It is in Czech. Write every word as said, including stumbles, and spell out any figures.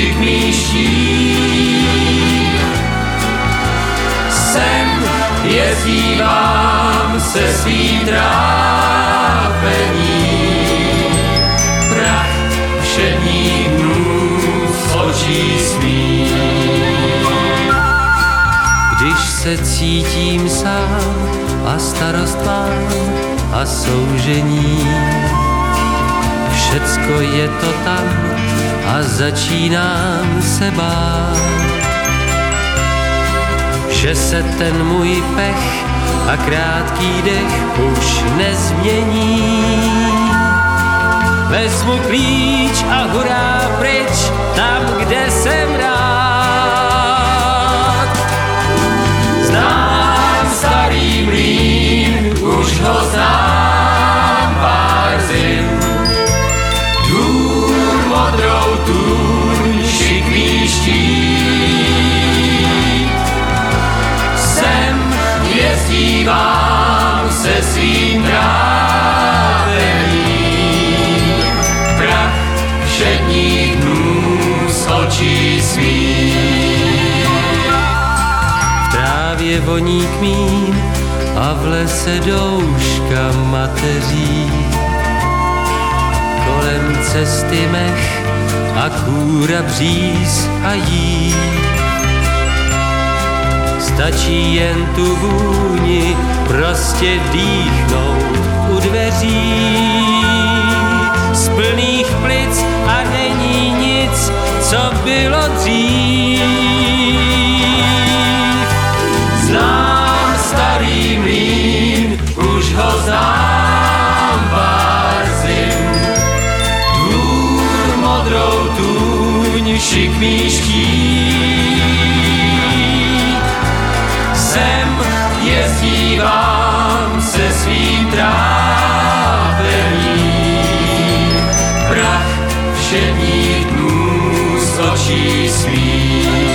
šikmý štít. Sem jezdívám se svým trápením, prach všedních dnů z očí svých. Když se cítím sám a starost mám a soužení, všecko je to tam a začínám se bát, že se ten můj pech a krátký dech už nezmění. Vezmu klíč a hurá pryč tam, kde jsem rád. Znám starý mlýn, už ho znám pár zim. Dvůr modrou tůň, šikmý štít. Sem jezdívám se svým trávením, prach všedních dnů z očí svých. V trávě voní kmín a v lese douška mateří, kolem cesty mech a kůra bříz a jí. Stačí jen tu vůni prostě dýchnout u dveří. Z plných plic a není nic, co bylo dřív. Znám starý mlýn, už ho znám pár zim. Dvůr modrou tůň, šikmý štít. Sem jezdívám se svým trápením, prach všedních dnů z očí svých.